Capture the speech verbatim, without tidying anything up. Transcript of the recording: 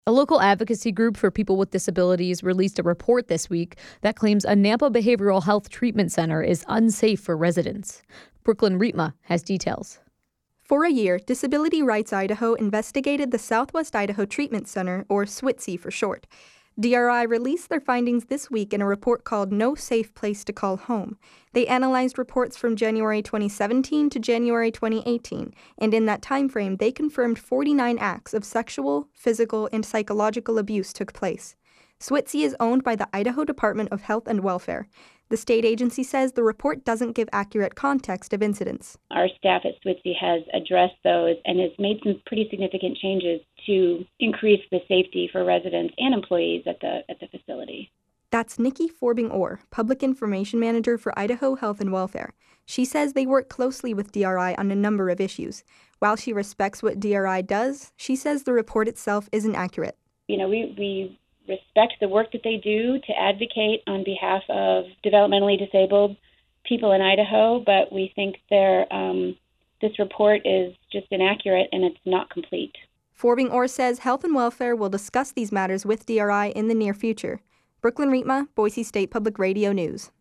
A local advocacy group for people with disabilities released a report this week that claims a Nampa Behavioral Health Treatment Center is unsafe for residents. Brooklyn Rietma has details. For a year, Disability Rights Idaho investigated the Southwest Idaho Treatment Center, or S W I T C for short. D R I released their findings this week in a report called No Safe Place to Call Home. They analyzed reports from January twenty seventeen to January twenty eighteen, and in that time frame, they confirmed forty-nine acts of sexual, physical, and psychological abuse took place. S W I T C is owned by the Idaho Department of Health and Welfare. The state agency says the report doesn't give accurate context of incidents. Our staff at S W I T C has addressed those and has made some pretty significant changes to increase the safety for residents and employees at the at the facility. That's Nikki Forbing-Orr, Public Information Manager for Idaho Health and Welfare. She says they work closely with D R I on a number of issues. While she respects what D R I does, she says the report itself isn't accurate. You know, we, we respect the work that they do to advocate on behalf of developmentally disabled people in Idaho, but we think their um, this report is just inaccurate and it's not complete. Forbing-Orr says Health and Welfare will discuss these matters with D R I in the near future. Brooklyn Rietma, Boise State Public Radio News.